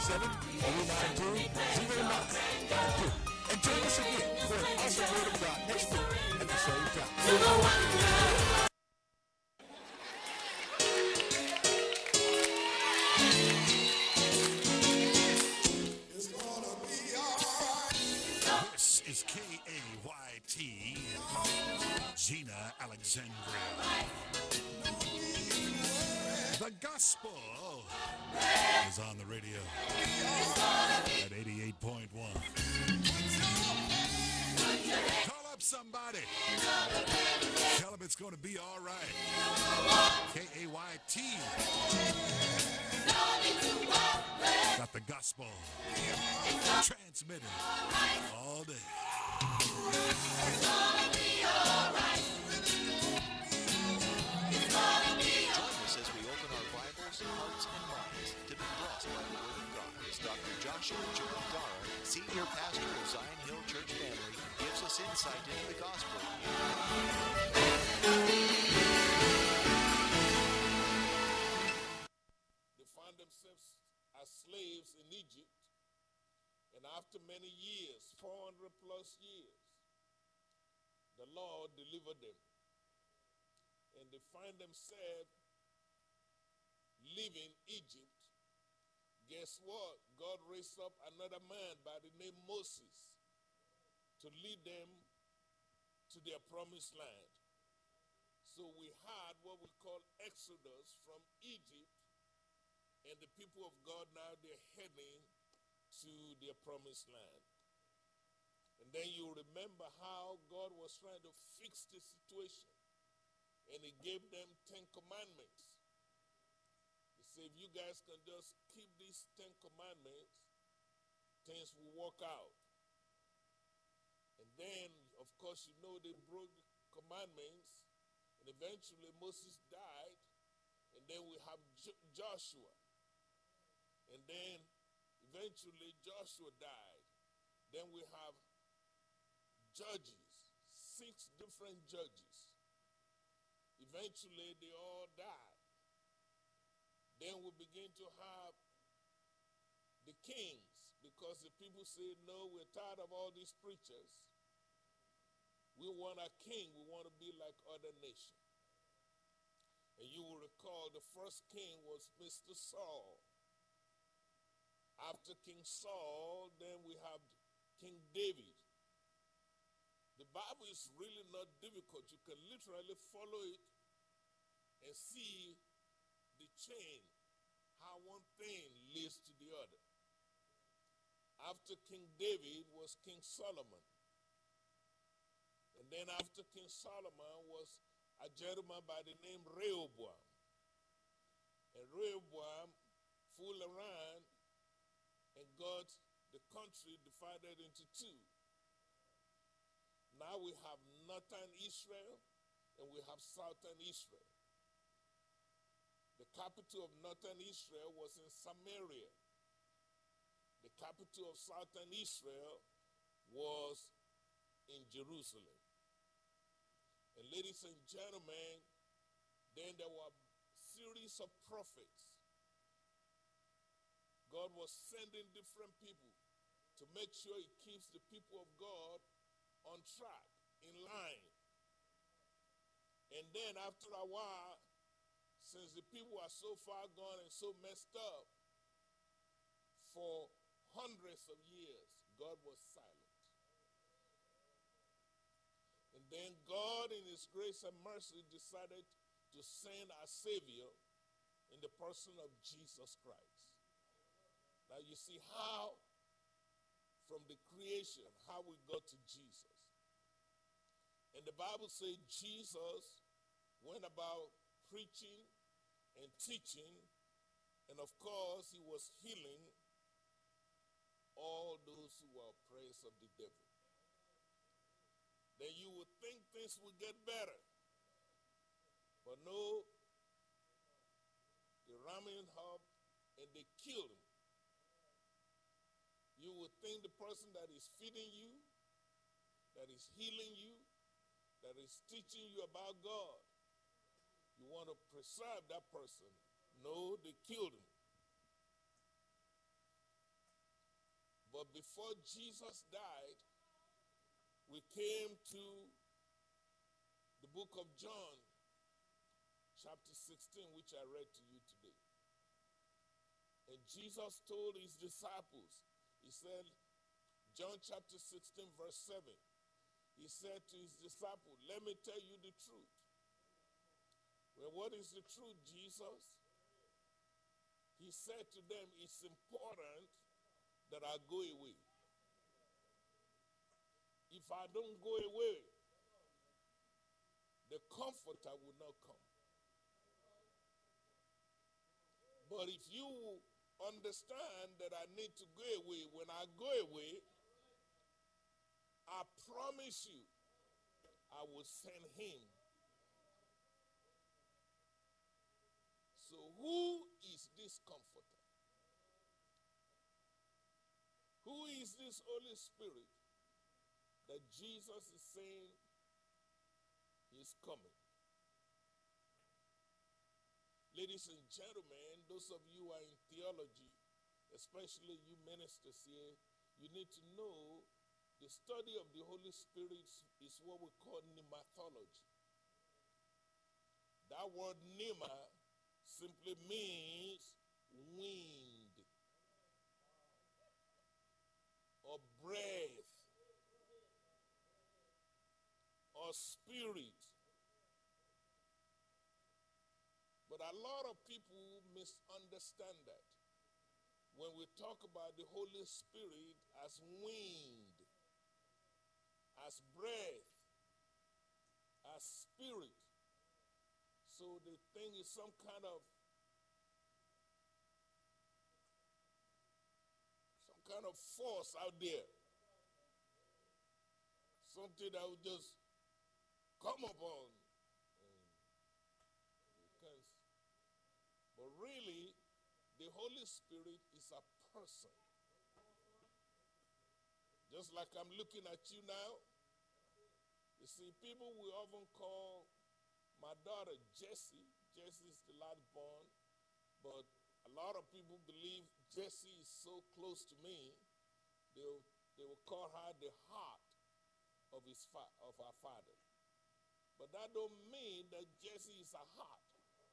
877-492-0992. And join us again for an awesome word of God next week at the same time. This is KAYT, Gina Alexandria. The gospel is on the radio at 88.1. Call up somebody. Tell them it's going to be all right. KAYT. Got the gospel transmitted all day. Join us as we open our Bibles, hearts, and minds to be blessed by the Word of God as Dr. Joshua Joel Dara, Senior Pastor of Zion Hill Church Family, gives us insight into the gospel. They found themselves as slaves in Egypt, and after many years, 400 plus years, the Lord delivered them. And they find themselves leaving Egypt. Guess what? God raised up another man by the name Moses to lead them to their promised land. So we had what we call Exodus from Egypt, and the people of God now they're heading to their promised land. And then you remember how God was trying to fix the situation. And he gave them 10 commandments. He said, if you guys can just keep these 10 commandments, things will work out. And then, of course, you know they broke the commandments. And eventually Moses died. And then we have Joshua. And then eventually Joshua died. Then we have judges, 6 different judges. Eventually, they all died. Then we begin to have the kings, because the people say, no, we're tired of all these preachers. We want a king. We want to be like other nations. And you will recall the first king was Mr. Saul. After King Saul, then we have King David. The Bible is really not difficult. You can literally follow it and see the chain, how one thing leads to the other. After King David was King Solomon. And then after King Solomon was a gentleman by the name Rehoboam. And Rehoboam fooled around and got the country divided into 2. Now we have northern Israel and we have southern Israel. The capital of northern Israel was in Samaria. The capital of southern Israel was in Jerusalem. And ladies and gentlemen, then there were a series of prophets. God was sending different people to make sure he keeps the people of God on track, in line. And then after a while, since the people are so far gone and so messed up, for hundreds of years, God was silent. And then God, in his grace and mercy, decided to send a Savior in the person of Jesus Christ. Now you see how, from the creation, how we got to Jesus. And the Bible says Jesus went about preaching and teaching, and of course he was healing all those who were oppressed of the devil. Then you would think things would get better. But no, they ram him up and they killed him. You would think the person that is feeding you, that is healing you, that is teaching you about God, you want to preserve that person. No, they killed him. But before Jesus died, we came to the book of John, chapter 16, which I read to you today. And Jesus told his disciples, he said, John chapter 16, verse 7, he said to his disciples, let me tell you the truth. Well, what is the truth, Jesus? He said to them, it's important that I go away. If I don't go away, the Comforter will not come. But if you understand that I need to go away, when I go away, I promise you, I will send him. So who is this Comforter? Who is this Holy Spirit that Jesus is saying is coming? Ladies and gentlemen, those of you who are in theology, especially you ministers here, you need to know the study of the Holy Spirit is what we call pneumatology. That word pneuma simply means wind or breath or spirit. But a lot of people misunderstand that. When we talk about the Holy Spirit as wind, as breath, as spirit, so the thing is some kind of force out there. Something that will just come upon. But really, the Holy Spirit is a person. Just like I'm looking at you now. You see, people will often call my daughter Jessie. Jessie is the last born. But a lot of people believe Jessie is so close to me, they will call her the heart of her father. But that don't mean that Jessie is a heart.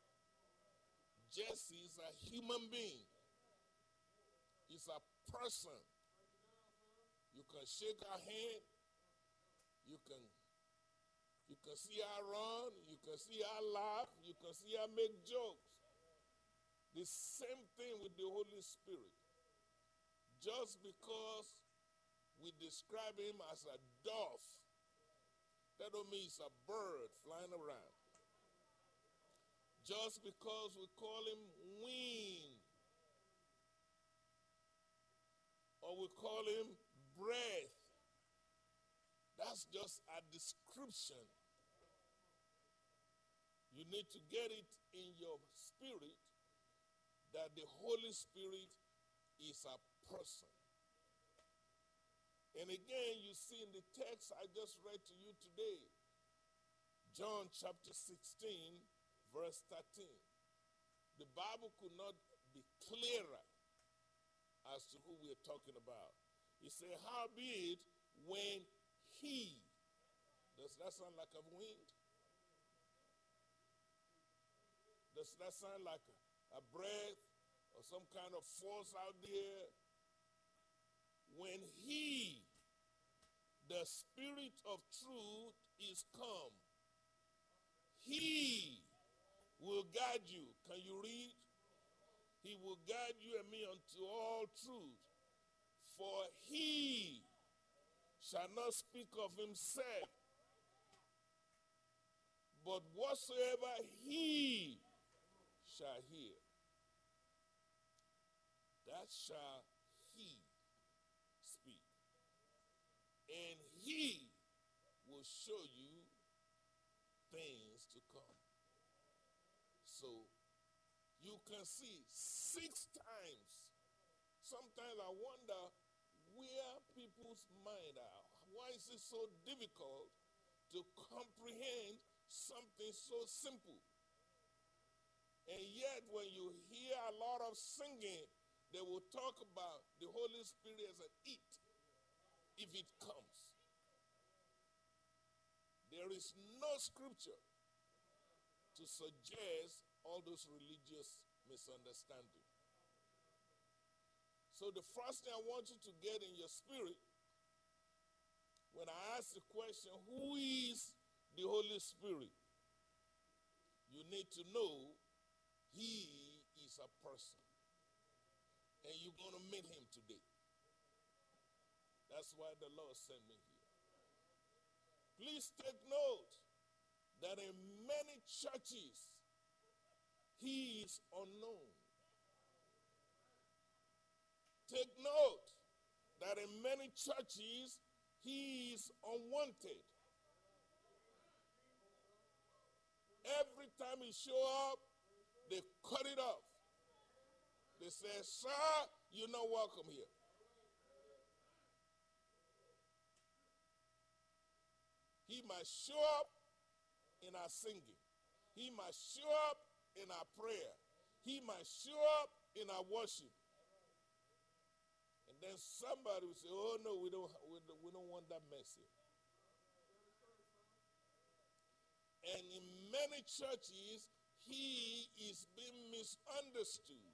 Jessie is a human being. He's a person. You can shake her hand. You can see her run. You can see her laugh. You can see her make jokes. The same thing with the Holy Spirit. Just because we describe him as a dove, that don't mean it's a bird flying around. Just because we call him wind, or we call him breath, that's just a description. You need to get it in your spirit that the Holy Spirit is a person. And again, you see in the text I just read to you today, John chapter 16, verse 13. The Bible could not be clearer as to who we are talking about. He said, howbeit, when he, does that sound like a wind? Does that sound like a breath or some kind of force out there? When he, the Spirit of truth, is come, he will guide you. Can you read? He will guide you and me unto all truth. For he shall not speak of himself, but whatsoever he shall hear, that shall he speak. And he will show you things to come. So you can see 6 times. Sometimes I wonder where people's mind are. Why is it so difficult to comprehend something so simple? And yet when you hear a lot of singing they will talk about the Holy Spirit as an it, if it comes. There is no scripture to suggest all those religious misunderstandings. So the first thing I want you to get in your spirit, when I ask the question, who is the Holy Spirit? You need to know he is a person. And you're going to meet him today. That's why the Lord sent me here. Please take note that in many churches, he is unknown. Take note that in many churches, he is unwanted. Every time he show up, they cut it off. They say, sir, you're not welcome here. He might show up in our singing. He might show up in our prayer. He might show up in our worship. And then somebody will say, oh no, we don't want that mess here. And in many churches, he is being misunderstood.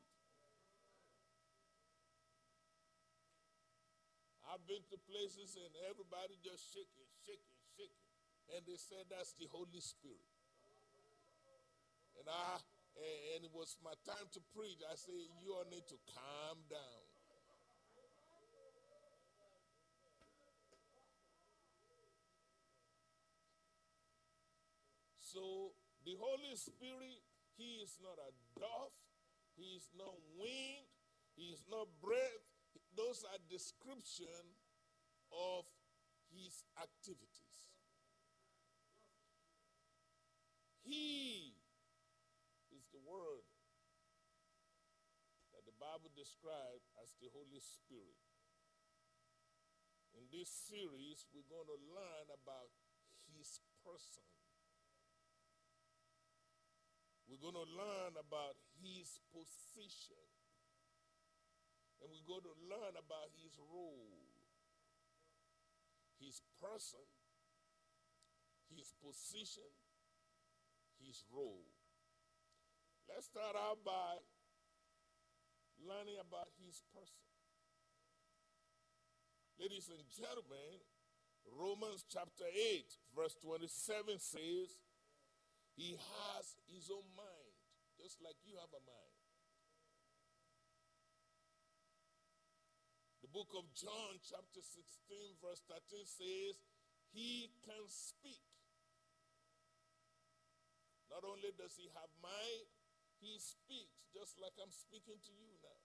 I've been to places and everybody just shaking. And they said that's the Holy Spirit. And it was my time to preach. I said, you all need to calm down. So the Holy Spirit, he is not a dove, he is not wind, he is not breath. Those are description of his activities. He is the word that the Bible describes as the Holy Spirit. In this series, we're going to learn about his person. We're going to learn about his position. And we're going to learn about his role. His person, his position, his role. Let's start out by learning about his person. Ladies and gentlemen, Romans chapter 8, verse 27 says, he has his own mind, just like you have a mind. The book of John chapter 16, verse 13 says, he can speak. Not only does he have mind, he speaks, just like I'm speaking to you now.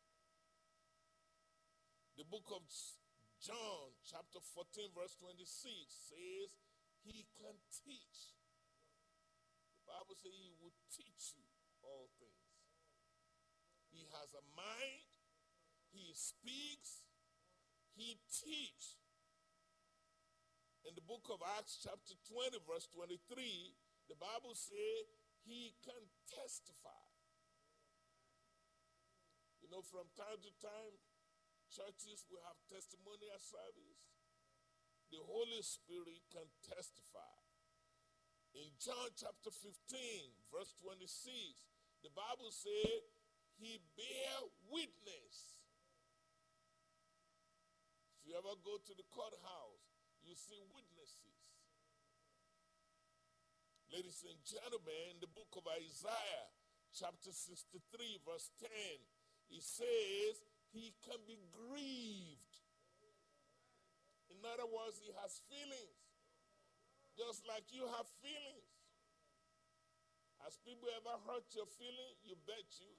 The book of John chapter 14, verse 26 says, he can teach. The Bible says he will teach you all things. He has a mind, he speaks, he teaches. In the book of Acts chapter 20, verse 23, the Bible says he can testify. You know, from time to time, churches will have testimonial service. The Holy Spirit can testify. In John chapter 15, verse 26, the Bible says he bear witness. If you ever go to the courthouse, you see witnesses. Ladies and gentlemen, in the book of Isaiah, chapter 63, verse 10, it says he can be grieved. In other words, he has feelings, just like you have feelings. Has people ever hurt your feeling? You bet you.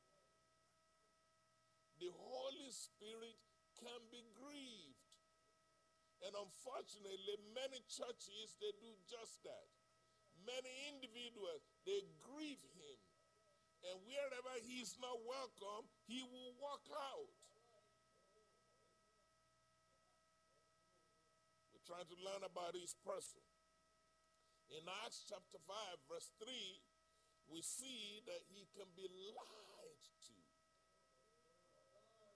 The Holy Spirit can be grieved. And unfortunately, many churches, they do just that. Many individuals, they grieve him. And wherever he is not welcome, he will walk out. We're trying to learn about his person. In Acts chapter 5, verse 3, we see that he can be lied to.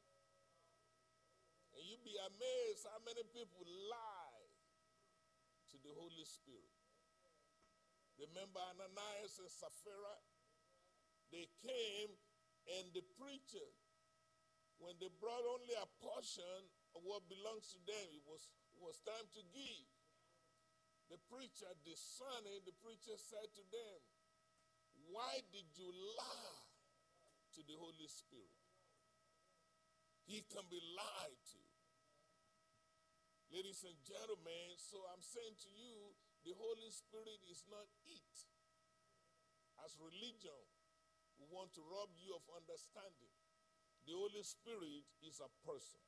will be amazed how many people lie to the Holy Spirit. Remember Ananias and Sapphira? They came and the preacher, when they brought only a portion of what belongs to them, it was time to give. The preacher, discerning, the preacher said to them, why did you lie to the Holy Spirit? He can be lied to. Ladies and gentlemen, so I'm saying to you, the Holy Spirit is not it. As religion, we want to rob you of understanding. The Holy Spirit is a person.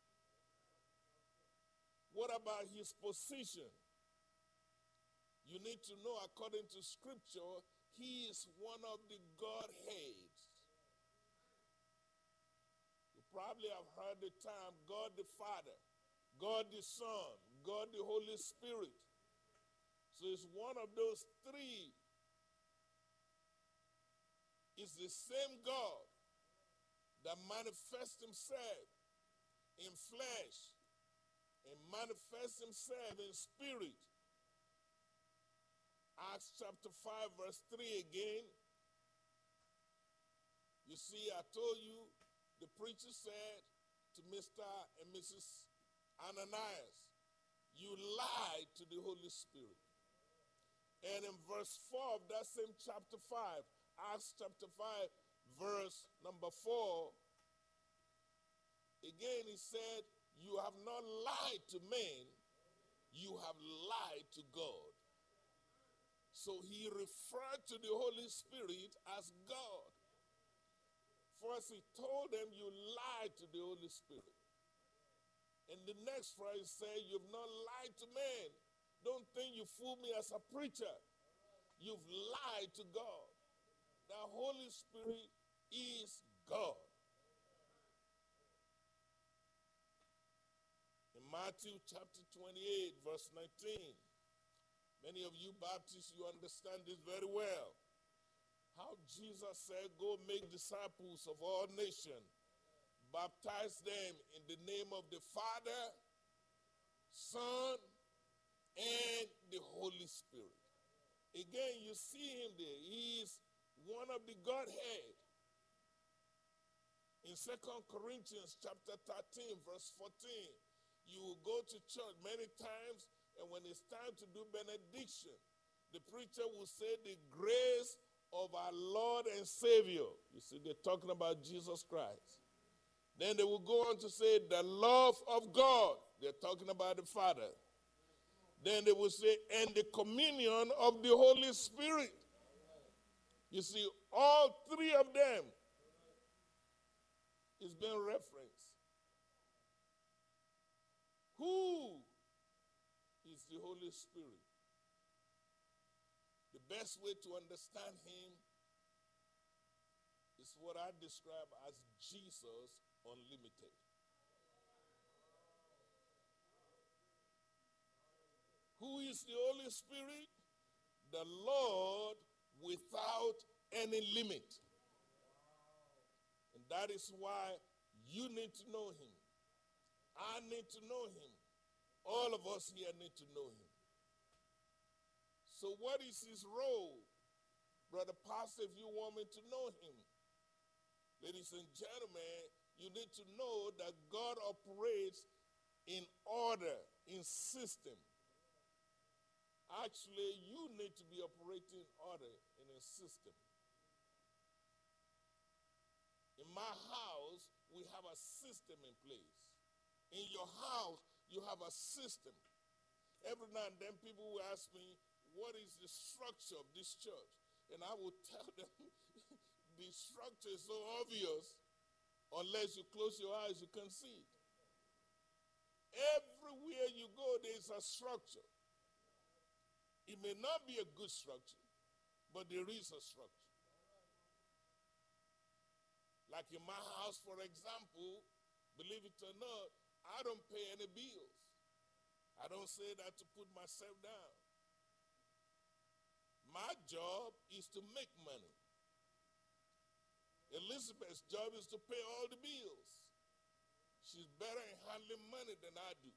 What about his position? You need to know, according to Scripture, he is one of the Godheads. You probably have heard the term God the Father, God the Son, God the Holy Spirit. So it's one of those three. It's the same God that manifests himself in flesh and manifests himself in spirit. Acts chapter 5 verse 3 again. You see, I told you, the preacher said to Mr. and Mrs. Ananias, you lied to the Holy Spirit. And in verse 4 of that same chapter 5, Acts chapter 5, verse number 4, again he said, you have not lied to men, you have lied to God. So he referred to the Holy Spirit as God. First he told them, you lied to the Holy Spirit. And the next phrase said, you've not lied to men. Don't think you fooled me as a preacher. You've lied to God. The Holy Spirit is God. In Matthew chapter 28, verse 19, many of you Baptists, you understand this very well. How Jesus said, go make disciples of all nations, baptize them in the name of the Father, Son, and the Holy Spirit. Again, you see him there. He is one of the Godhead. In 2 Corinthians chapter 13, verse 14, you will go to church many times, and when it's time to do benediction, the preacher will say the grace of our Lord and Savior. You see, they're talking about Jesus Christ. Then they will go on to say the love of God. They're talking about the Father. Then they will say, and the communion of the Holy Spirit. You see, all three of them is being referenced. Who is the Holy Spirit? The best way to understand him is what I describe as Jesus Unlimited. Who is the Holy Spirit? The Lord without any limit. And that is why you need to know him. I need to know him. All of us here need to know him. So what is his role? Brother Pastor, if you want me to know him. Ladies and gentlemen, you need to know that God operates in order, in system. Actually, you need to be operating in order, in a system. In my house, we have a system in place. In your house, you have a system. Every now and then people will ask me, what is the structure of this church? And I will tell them, the structure is so obvious, unless you close your eyes, you can see it. Everywhere you go, there's a structure. It may not be a good structure, but there is a structure. Like in my house, for example, believe it or not, I don't pay any bills. I don't say that to put myself down. My job is to make money. Elizabeth's job is to pay all the bills. She's better in handling money than I do.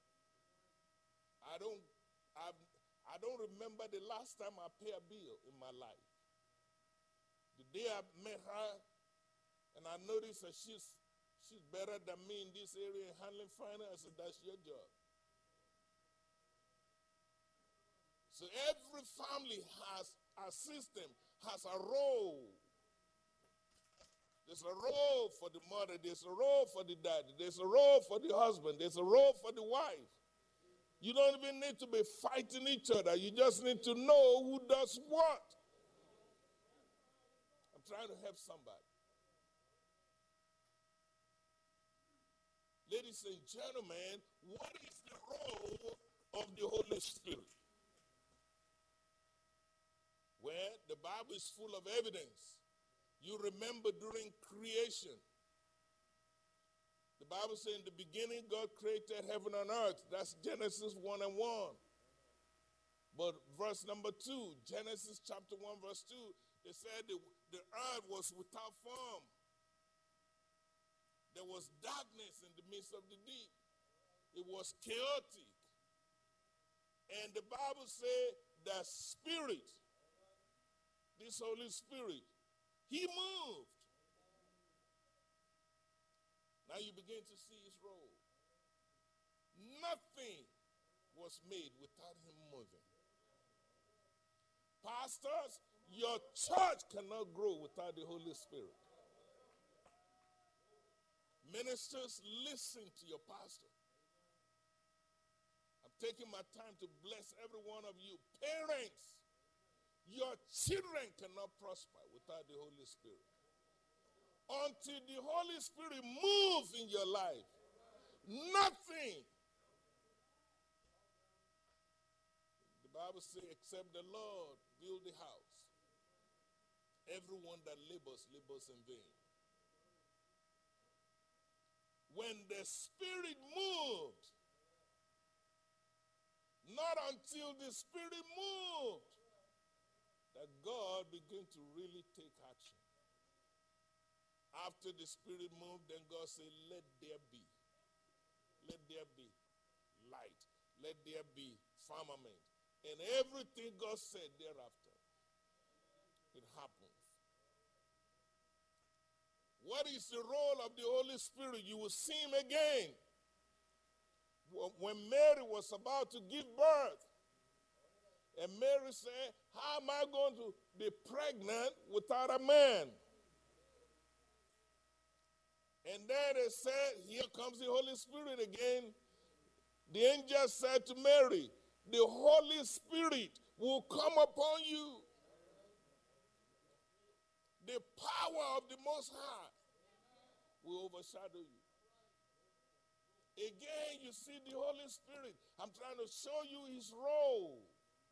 I don't remember the last time I paid a bill in my life. The day I met her and I noticed that she's better than me in this area in handling finance, I said, that's your job. So every family has a system, has a role. There's a role for the mother, there's a role for the daddy, there's a role for the husband, there's a role for the wife. You don't even need to be fighting each other. You just need to know who does what. I'm trying to help somebody. Ladies and gentlemen, what is the role of the Holy Spirit? Well, the Bible is full of evidence. You remember during creation, the Bible says in the beginning God created heaven and earth. That's Genesis 1:1. But verse number 2, Genesis chapter 1 verse 2, it said the earth was without form. There was darkness in the midst of the deep. It was chaotic. And the Bible says the Spirit, this Holy Spirit, He moved. Now you begin to see His role. Nothing was made without Him moving. Pastors, your church cannot grow without the Holy Spirit. Ministers, listen to your pastor. I'm taking my time to bless every one of you. Parents, your children cannot prosper without the Holy Spirit. Until the Holy Spirit moves in your life, nothing. The Bible says, except the Lord build the house, everyone that labors in vain. When the Spirit moved, not until the Spirit moved, that God began to really take action. After the Spirit moved, then God said, let there be. Let there be light. Let there be firmament. And everything God said thereafter, it happened. What is the role of the Holy Spirit? You will see Him again. When Mary was about to give birth, and Mary said, how am I going to be pregnant without a man? And then they said, here comes the Holy Spirit again. The angel said to Mary, the Holy Spirit will come upon you. The power of the Most High will overshadow you. Again, you see the Holy Spirit. I'm trying to show you His role.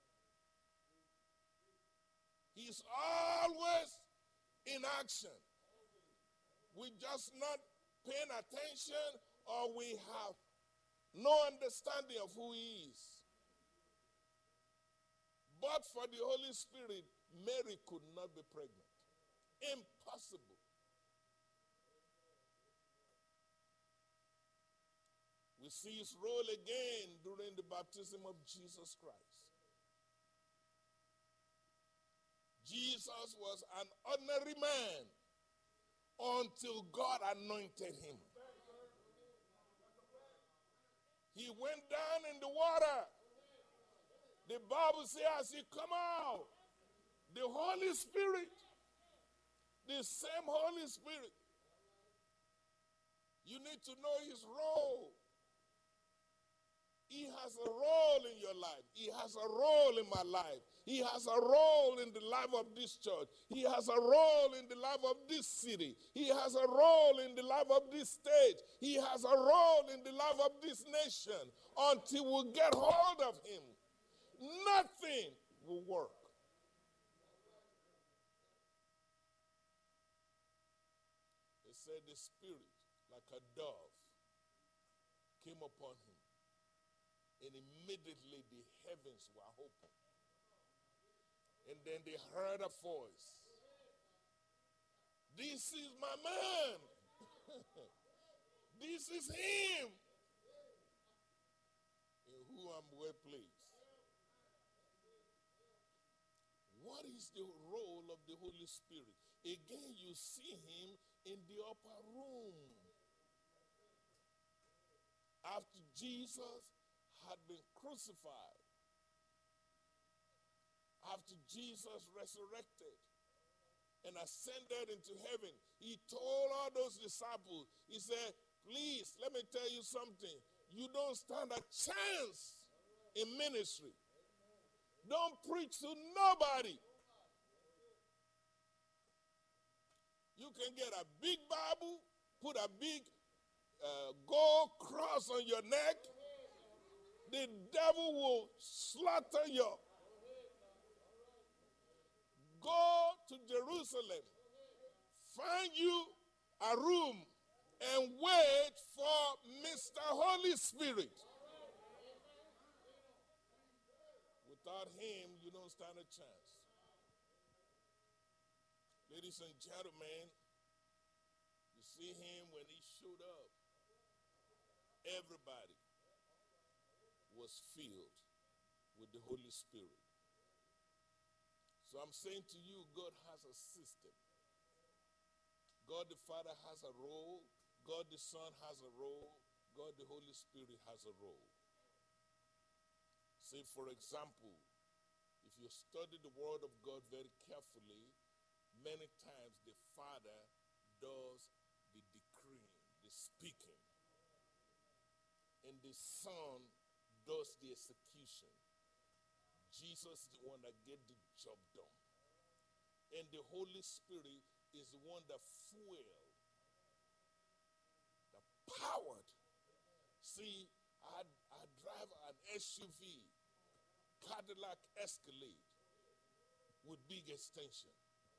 He's always in action. We just not paying attention, or we have no understanding of who He is. But for the Holy Spirit, Mary could not be pregnant. Impossible. We see His role again during the baptism of Jesus Christ. Jesus was an ordinary man until God anointed Him. He went down in the water. The Bible says as He come out, the Holy Spirit, the same Holy Spirit. You need to know His role. He has a role in your life. He has a role in my life. He has a role in the life of this church. He has a role in the life of this city. He has a role in the life of this state. He has a role in the life of this nation. Until we get hold of Him, nothing will work. It said the Spirit, like a dove, came upon Him. And immediately the heavens were open. And then they heard a voice. This is my man. This is him in whom I'm well pleased. What is the role of the Holy Spirit? Again, you see him in the upper room. After Jesus had been crucified, after Jesus resurrected and ascended into heaven, he told all those disciples, he said, please, let me tell you something. You don't stand a chance in ministry. Don't preach to nobody. You can get a big Bible, put a big gold cross on your neck. The devil will slaughter you. Go to Jerusalem, find you a room, and wait for Mr. Holy Spirit. Without him, you don't stand a chance. Ladies and gentlemen, you see him when he showed up. Everybody was filled with the Holy Spirit. So I'm saying to you, God has a system. God the Father has a role. God the Son has a role. God the Holy Spirit has a role. Say, for example, if you study the Word of God very carefully, many times the Father does the decreeing, the speaking, and the Son does the execution. Jesus is the one that gets the job done. And the Holy Spirit is the one that fueled, that powered. See, I drive an SUV, Cadillac Escalade, with big extension.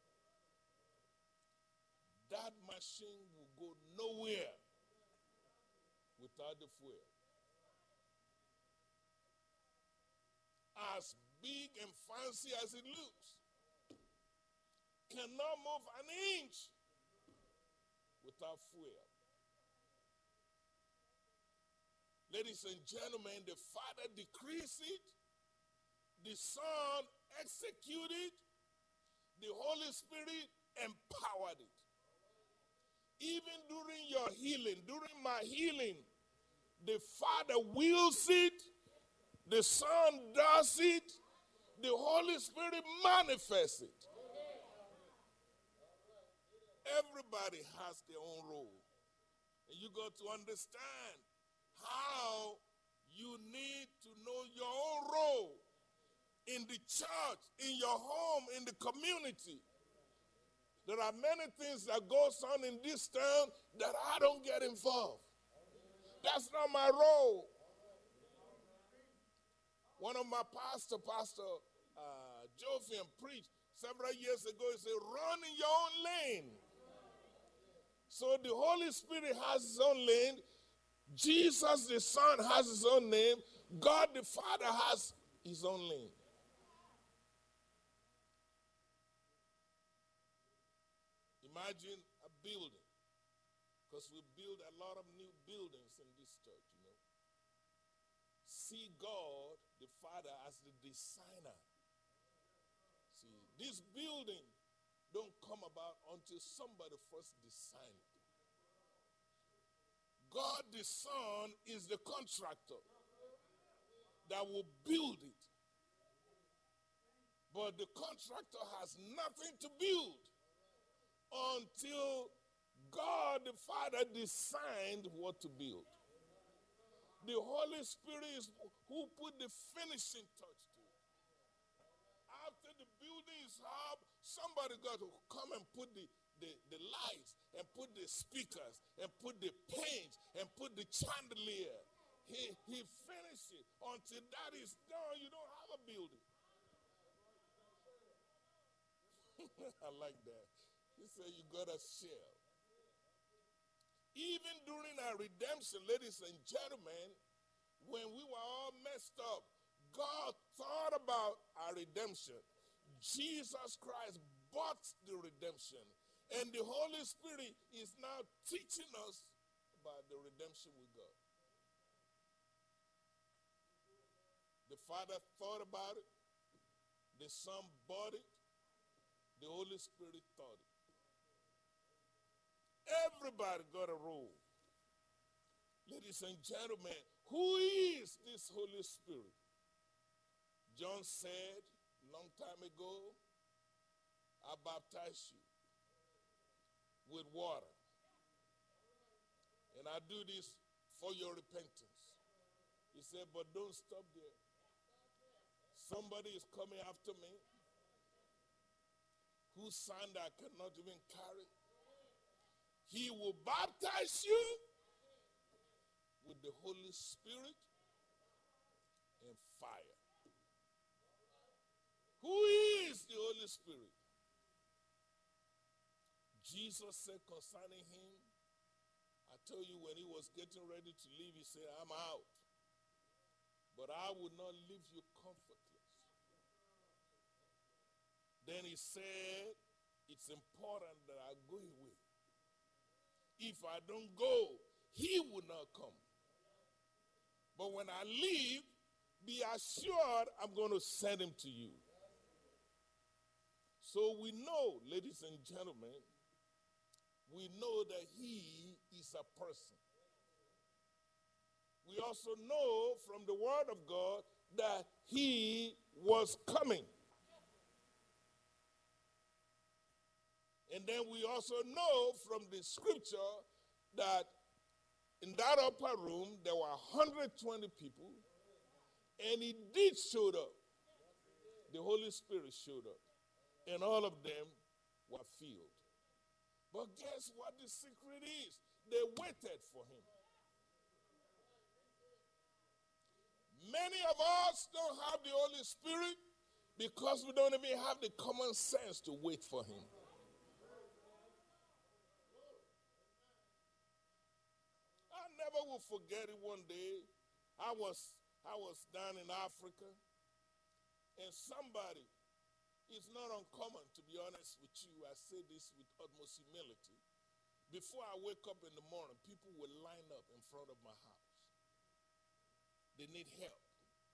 That machine will go nowhere without the fuel. As big and fancy as it looks, cannot move an inch without fuel. Ladies and gentlemen, the Father decrees it, the Son executed, the Holy Spirit empowered it. Even during your healing, during my healing, the Father wills it, the Son does it, the Holy Spirit manifests it. Everybody has their own role. And you got to understand how you need to know your own role in the church, in your home, in the community. There are many things that goes on in this town that I don't get involved. That's not my role. One of my Pastor Jophian preached several years ago. He said, run in your own lane. So the Holy Spirit has his own lane. Jesus the Son has his own name. God the Father has his own lane. Imagine a building, because we build a lot of new buildings in this church, you know. See God the Father as the designer. See, this building don't come about until somebody first designed it. God the Son is the contractor that will build it. But the contractor has nothing to build until God the Father designed what to build. The Holy Spirit is who put the finishing touch to it. After the building is up, somebody got to come and put the lights and put the speakers and put the paint and put the chandelier. He finished it. Until that is done, you don't have a building. I like that. He said you got to share. Even during our redemption, ladies and gentlemen, when we were all messed up, God thought about our redemption. Jesus Christ bought the redemption. And the Holy Spirit is now teaching us about the redemption with God. The Father thought about it. The Son bought it. The Holy Spirit thought it. Everybody got a role. Ladies and gentlemen, who is this Holy Spirit? John said a long time ago, I baptize you with water. And I do this for your repentance. He said, but don't stop there. Somebody is coming after me whose sandal I cannot even carry. He will baptize you with the Holy Spirit and fire. Who is the Holy Spirit? Jesus said concerning him, I tell you, when he was getting ready to leave, he said, I'm out. But I will not leave you comfortless. Then he said, it's important that I go away. If I don't go, he will not come. But when I leave, be assured I'm going to send him to you. So we know, ladies and gentlemen, we know that he is a person. We also know from the Word of God that he was coming. And then we also know from the scripture that in that upper room there were 120 people, and he did show up. The Holy Spirit showed up, and all of them were filled. But guess what the secret is? They waited for him. Many of us don't have the Holy Spirit because we don't even have the common sense to wait for him. I never will forget it. One day, I was down in Africa, and somebody, it's not uncommon, to be honest with you, I say this with utmost humility. Before I wake up in the morning, people will line up in front of my house. They need help.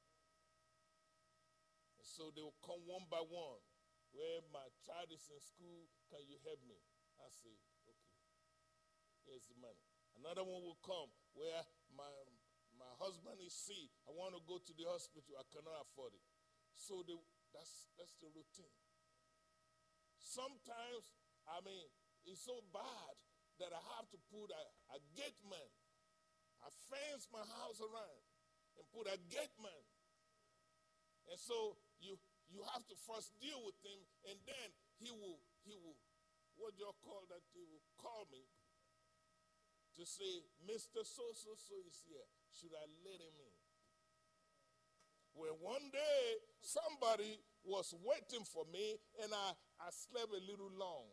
And so they will come one by one. Where my child is in school, can you help me? I say, okay, here's the money. Another one will come where my husband is sick. I want to go to the hospital. I cannot afford it. So that's the routine. Sometimes, it's so bad that I have to put a gate man. I fence my house around and put a gate man. And so you have to first deal with him, and then he will, what do you call that? He will call me to say, Mr. So-so-so is here. Should I let him in? Well, one day, somebody was waiting for me, and I slept a little long.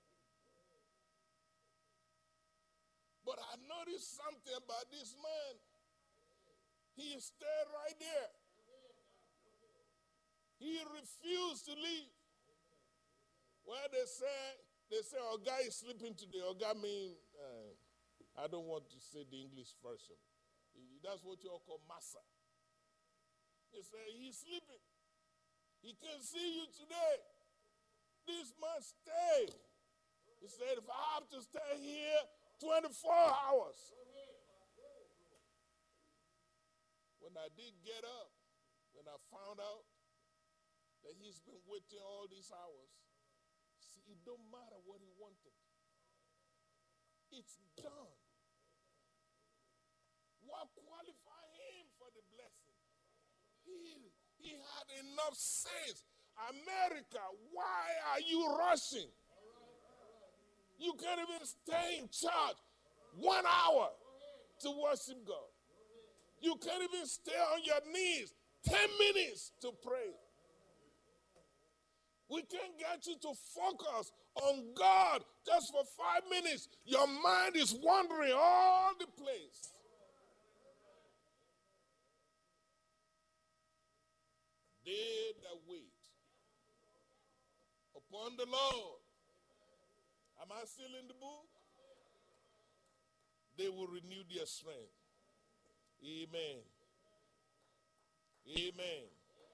But I noticed something about this man. He stayed right there. He refused to leave. Well, they say, our guy is sleeping today. Our guy I don't want to say the English version. That's what you all call massa. They say, he's sleeping. He can't see you today. This man stayed. He said, if I have to stay here 24 hours. When I did get up, when I found out that he's been waiting all these hours, see, it don't matter what he wanted. It's done. What qualified him for the blessing? He had enough sense. America, why are you rushing? You can't even stay in church 1 hour to worship God. You can't even stay on your knees 10 minutes to pray. We can't get you to focus on God just for 5 minutes. Your mind is wandering all the place. They that wait upon the Lord. Am I still in the book? They will renew their strength. Amen. Amen.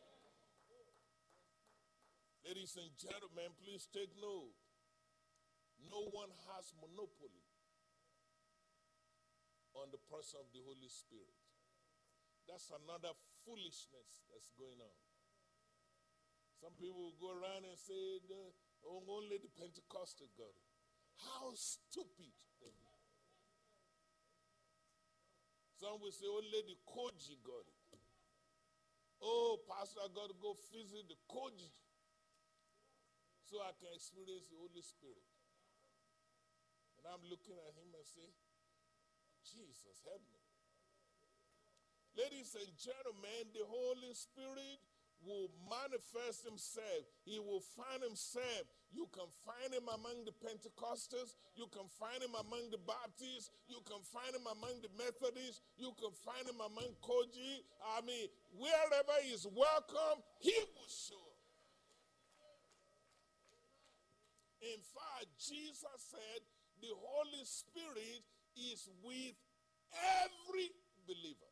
Ladies and gentlemen, please take note. No one has monopoly on the person of the Holy Spirit. That's another foolishness that's going on. Some people will go around and say, only the Pentecostal got it. How stupid they be. Some will say, only the Koji got it. Oh, Pastor, I got to go visit the Koji so I can experience the Holy Spirit. And I'm looking at him and say, Jesus, help me. Ladies and gentlemen, the Holy Spirit will manifest himself. He will find himself. You can find him among the Pentecostals. You can find him among the Baptists. You can find him among the Methodists. You can find him among Koji. I mean, wherever he is welcome, he will show up. In fact, Jesus said the Holy Spirit is with every believer.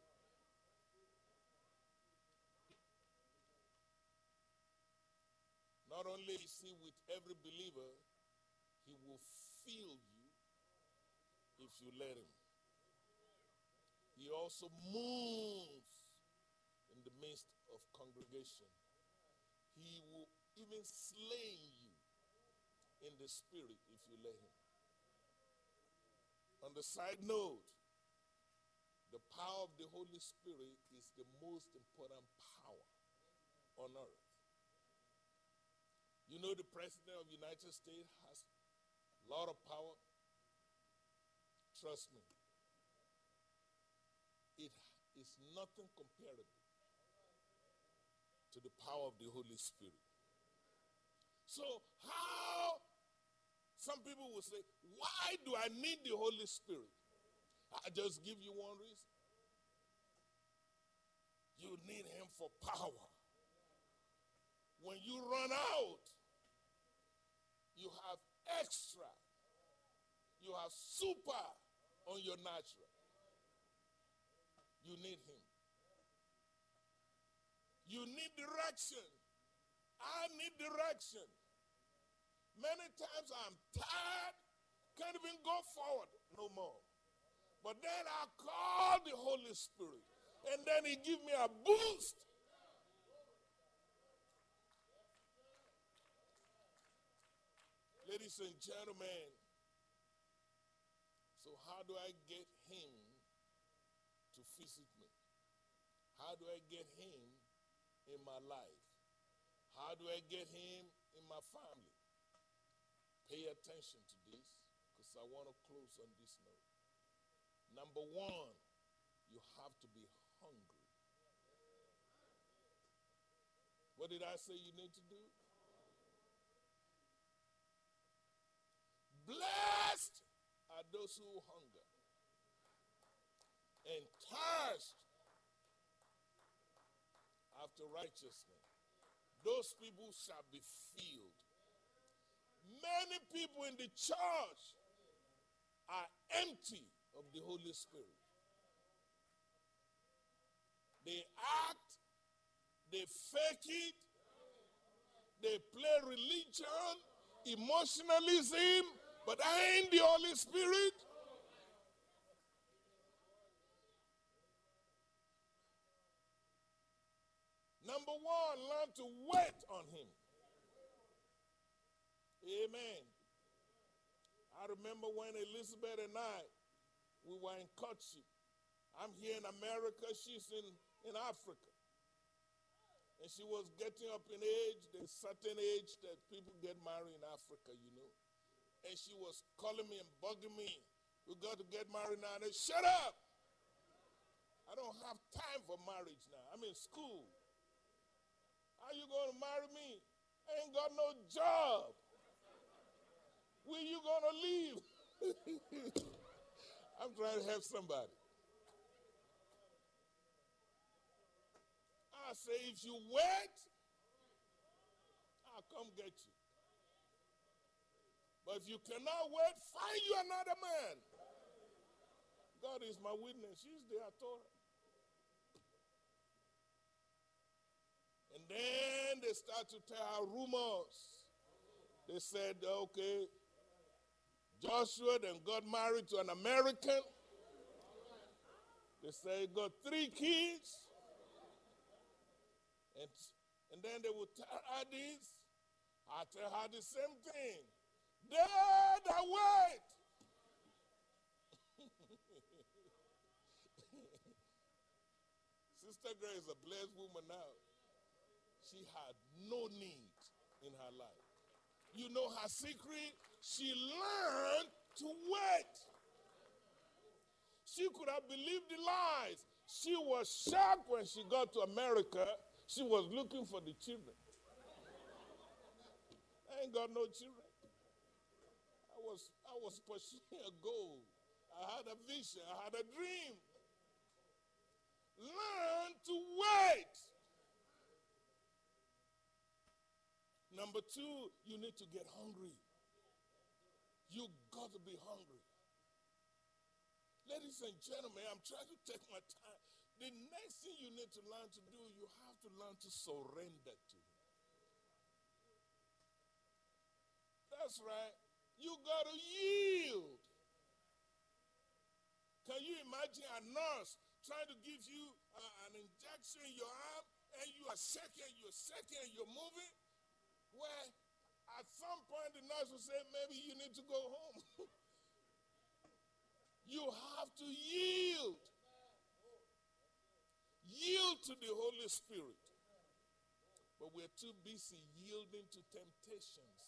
Not only is he with every believer, he will fill you if you let him. He also moves in the midst of congregation. He will even slay you in the spirit if you let him. On the side note, the power of the Holy Spirit is the most important power on earth. You know, the President of the United States has a lot of power. Trust me. It is nothing comparable to the power of the Holy Spirit. So how, some people will say, why do I need the Holy Spirit? I just give you one reason. You need him for power. When you run out, you have extra. You have super on your natural. You need him. You need direction. I need direction. Many times I'm tired, can't even go forward no more. But then I call the Holy Spirit, and then he gives me a boost. Ladies and gentlemen, so how do I get him to visit me? How do I get him in my life? How do I get him in my family? Pay attention to this, because I want to close on this note. Number one, you have to be hungry. What did I say you need to do? Blessed are those who hunger and thirst after righteousness. Those people shall be filled. Many people in the church are empty of the Holy Spirit. They act, they fake it, they play religion, emotionalism, but I ain't the Holy Spirit. Number one, learn to wait on him. Amen. I remember when Elizabeth and I, we were in courtship. I'm here in America, she's in Africa. And she was getting up in age, there's a certain age that people get married in Africa, you know. And she was calling me and bugging me. We got to get married now. And I said, shut up! I don't have time for marriage now. I'm in school. How you going to marry me? I ain't got no job. Where you going to live? I'm trying to help somebody. I say, if you wait, I'll come get you. But if you cannot wait, find you another man. God is my witness. She's there, I told her. And then they start to tell her rumors. They said, okay, Joshua then got married to an American. They say he got 3 kids. And then they would tell her this. I tell her the same thing. Dead away. Sister Grace is a blessed woman now. She had no need in her life. You know her secret? She learned to wait. She could have believed the lies. She was shocked when she got to America. She was looking for the children. I ain't got no children. I was pursuing a goal. I had a vision. I had a dream. Learn to wait. Number 2, you need to get hungry. You got to be hungry. Ladies and gentlemen, I'm trying to take my time. The next thing you need to learn to do, you have to learn to surrender to Him. That's right. You got to yield. Can you imagine a nurse trying to give you an injection in your arm, and you are shaking, you're moving? Well, at some point the nurse will say, maybe you need to go home. You have to yield. Yield to the Holy Spirit. But we're too busy yielding to temptations.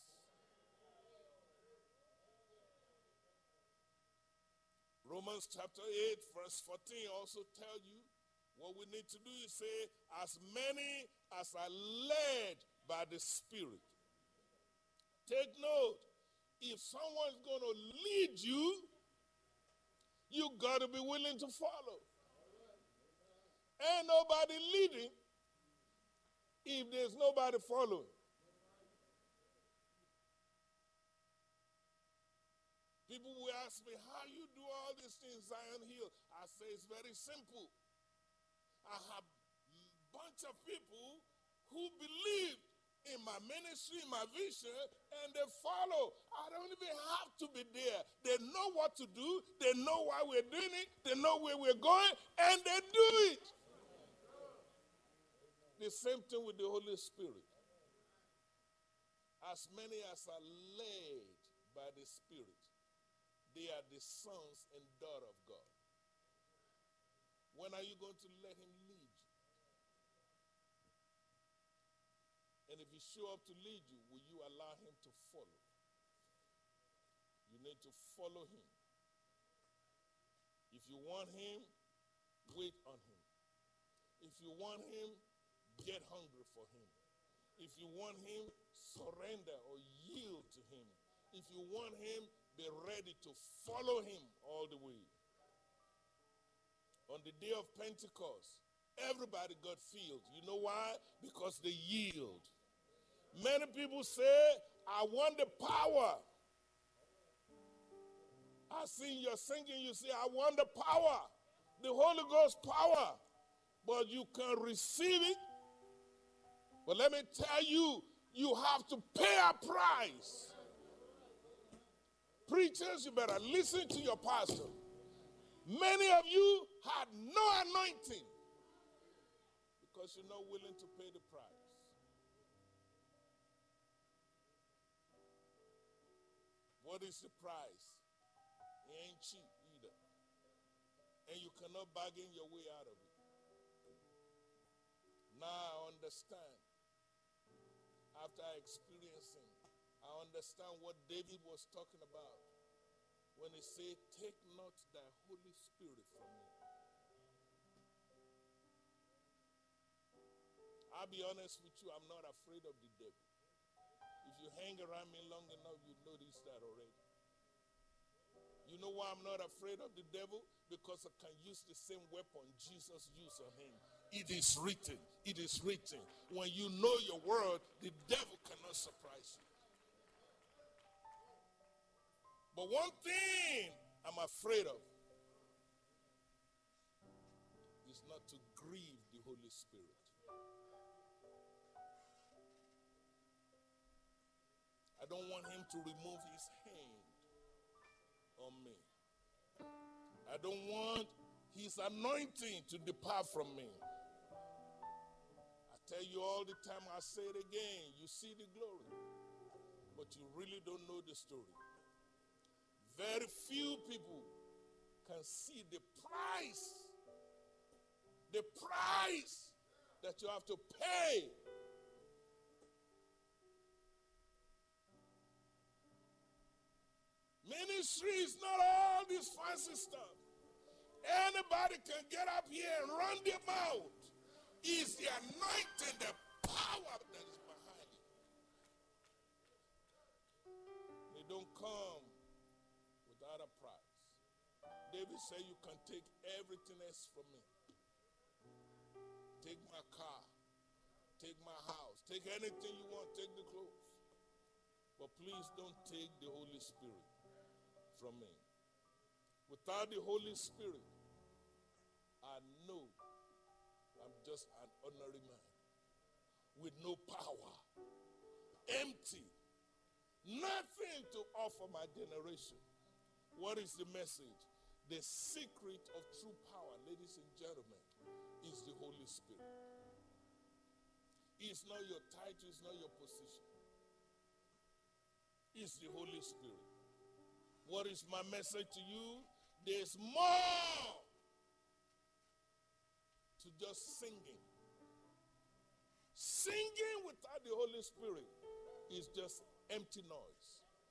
Romans chapter 8, verse 14 also tell you what we need to do is say, as many as are led by the Spirit. Take note, if someone's going to lead you, you got to be willing to follow. Ain't nobody leading if there's nobody following. People will ask me, how you do all these things, Zion Hill? I say it's very simple. I have a bunch of people who believe in my ministry, in my vision, and they follow. I don't even have to be there. They know what to do. They know why we're doing it. They know where we're going, and they do it. The same thing with the Holy Spirit. As many as are led by the Spirit, they are the sons and daughters of God. When are you going to let Him lead you? And if He show up to lead you, will you allow Him to follow? You need to follow Him. If you want Him, wait on Him. If you want Him, get hungry for Him. If you want Him, surrender or yield to Him. If you want Him, be ready to follow Him all the way. On the day of Pentecost, everybody got filled. You know why? Because they yield. Many people say, I want the power. I see you're singing, you say, I want the power. The Holy Ghost power. But you can receive it. But let me tell you, you have to pay a price. Preachers, you better listen to your pastor. Many of you had no anointing because you're not willing to pay the price. What is the price? It ain't cheap either. And you cannot bargain your way out of it. Now I understand. After experiencing, I understand what David was talking about when he said, take not thy Holy Spirit from me. I'll be honest with you, I'm not afraid of the devil. If you hang around me long enough, you notice that already. You know why I'm not afraid of the devil? Because I can use the same weapon Jesus used on him. It is written. It is written. When you know your word, the devil cannot surprise you. But one thing I'm afraid of Holy Spirit. I don't want him to remove his hand on me. I don't want his anointing to depart from me. I tell you all the time, I say it again, you see the glory, but you really don't know the story. Very few people can see the price that you have to pay. Ministry is not all this fancy stuff. Anybody can get up here and run their mouth. It's the anointing, the power that is behind it. They don't come without a price. David said, you can take everything else from me. Take my car, take my house, take anything you want, take the clothes. But please don't take the Holy Spirit from me. Without the Holy Spirit, I know I'm just an ordinary man with no power, empty, nothing to offer my generation. What is the message? The secret of true power, ladies and gentlemen, is the Holy Spirit. It's not your title, it's not your position. It's the Holy Spirit. What is my message to you? There's more to just singing. Singing without the Holy Spirit is just empty noise.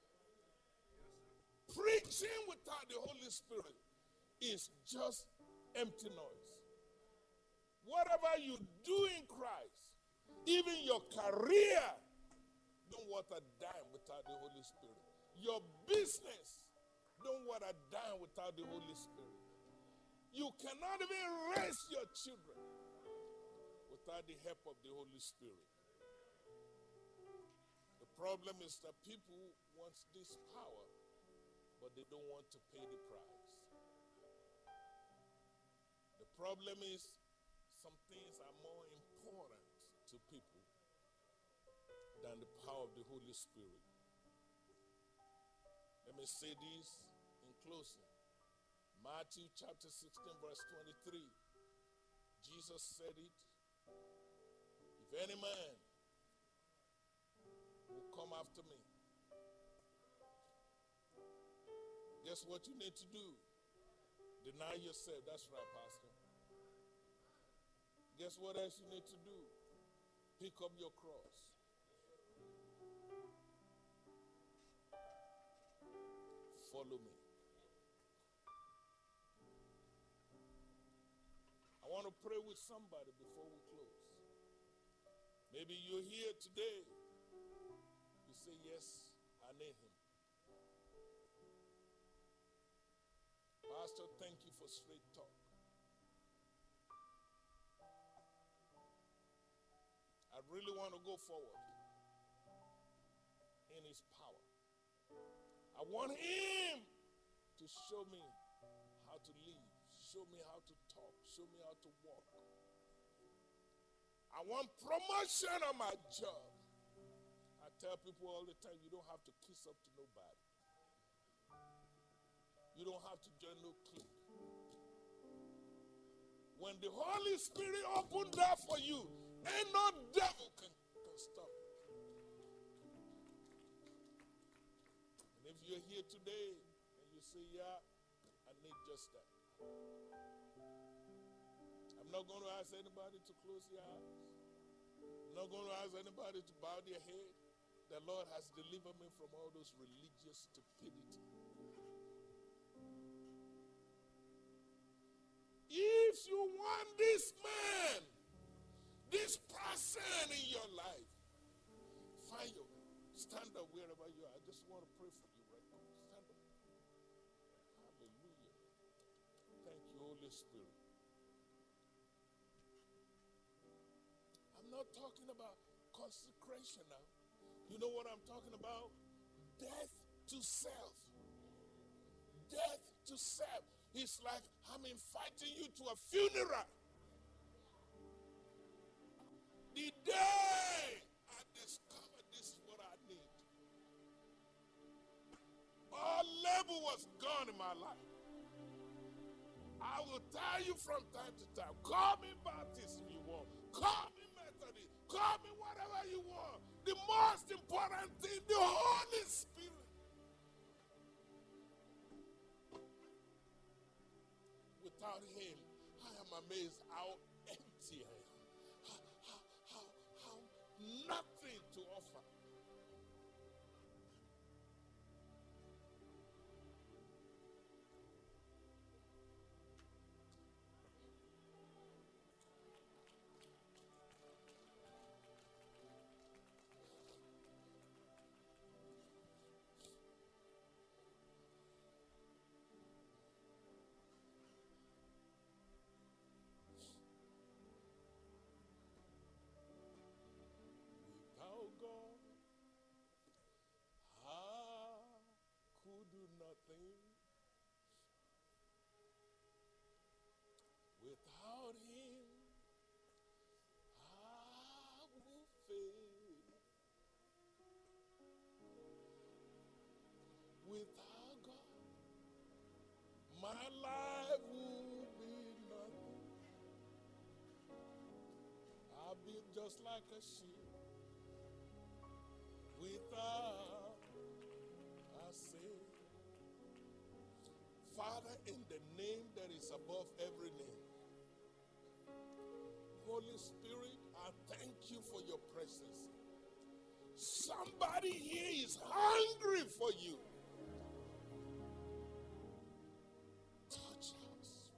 Preaching without the Holy Spirit is just empty noise. Whatever you do in Christ, even your career, don't want a dime without the Holy Spirit. Your business, don't want a dime without the Holy Spirit. You cannot even raise your children without the help of the Holy Spirit. The problem is that people want this power, but they don't want to pay the price. The problem is some things are more important to people than the power of the Holy Spirit. Let me say this in closing. Matthew chapter 16 verse 23. Jesus said it. If any man will come after me, guess what you need to do? Deny yourself. That's right, Pastor. Guess what else you need to do? Pick up your cross. Follow me. I want to pray with somebody before we close. Maybe you're here today. You say, yes, I need him. Pastor, thank you for straight talk. I really want to go forward in his power. I want him to show me how to live, show me how to talk, show me how to walk. I want promotion on my job. I tell people all the time, you don't have to kiss up to nobody. You don't have to join no clique. When the Holy Spirit opened that for you, ain't no devil can stop it. And if you're here today and you say, yeah, I need just that. I'm not going to ask anybody to close their eyes. I'm not going to ask anybody to bow their head. The Lord has delivered me from all those religious stupidity. If you want this man, this person in your life, stand up wherever you are. I just want to pray for you right now. Stand up. Hallelujah. Thank you, Holy Spirit. I'm not talking about consecration now. You know what I'm talking about? Death to self. Death to self. It's like I'm inviting you to a funeral. The day I discovered this is what I need, all labor was gone in my life. I will tell you from time to time, call me Baptist if you want, call me Methodist, call me whatever you want. The most important thing, the Holy Spirit. Without him, I am amazed how empty I am. How nothing to offer. Without God, I could do nothing. Without him, I will fail. Without God, my life will be nothing. I'll be just like a sheep without a Savior. Father, in the name that is above every name, Holy Spirit, I thank you for your presence. Somebody here is hungry for you. Touch us.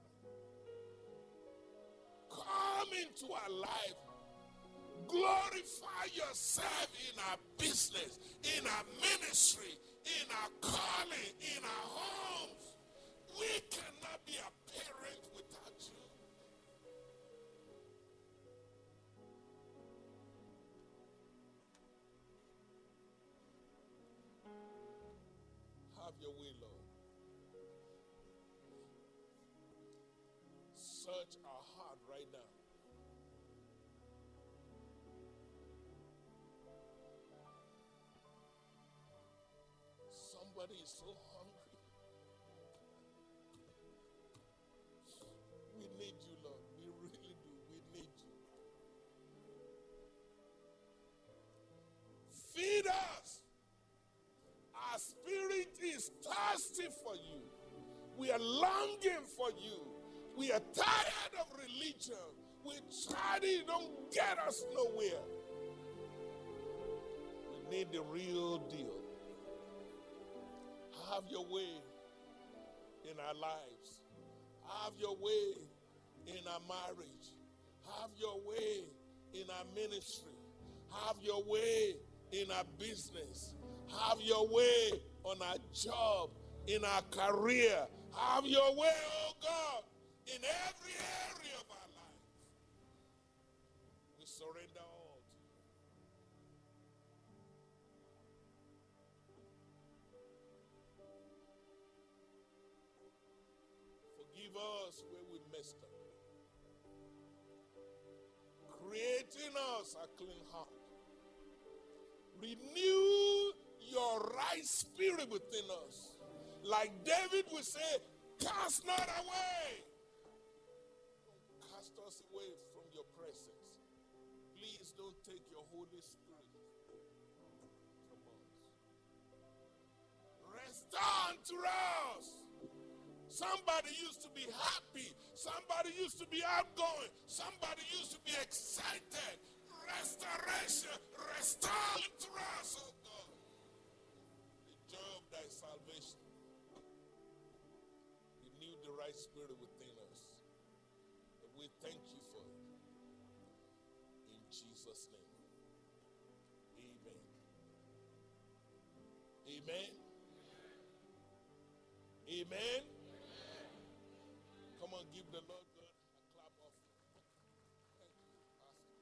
Come into our life. Glorify yourself in our business, in our ministry, in our calling, in our homes. We cannot be a parent without you. Have your way, Lord. Search our heart right now. Somebody is so hungry. We need you, Lord. We really do. We need you. Feed us. Our spirit is thirsty for you. We are longing for you. We are tired of religion. We tried it, don't get us nowhere. We need the real deal. Have your way in our lives. Have your way in our marriage. Have your way in our ministry. Have your way in our business. Have your way on our job, in our career. Have your way, oh God, in every area of our life. We surrender all to you. Forgive us where we messed up. Create in us a clean heart. Renew your right spirit within us. Like David would say, cast not away. Don't cast us away from your presence. Please don't take your Holy Spirit from us. Restore to us. Somebody used to be happy. Somebody used to be outgoing. Somebody used to be excited. Restoration. Restore to us, oh God. The joy of thy salvation. Renew the right spirit within us. And we thank you for it. In Jesus' name. Amen. Amen. Amen. Come on, give the Lord God a clap of. Thank you, Pastor.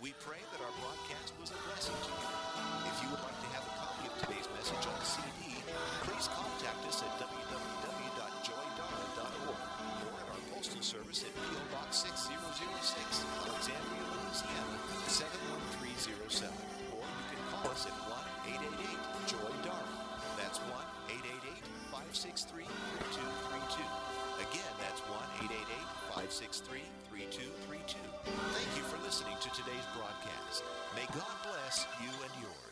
We pray that our broadcast was a blessing to you. If you would like to have a copy of today's message on CD, please contact us at www.joydara.org or at our postal service at P.O. Box 6006, Alexandria, Louisiana 71307. Or you can call us at 1-888-JOY-DARA. That's 1-888-563-3232. Again, that's 1-888-563-3232. Thank you for listening to today's broadcast. May God bless you and yours.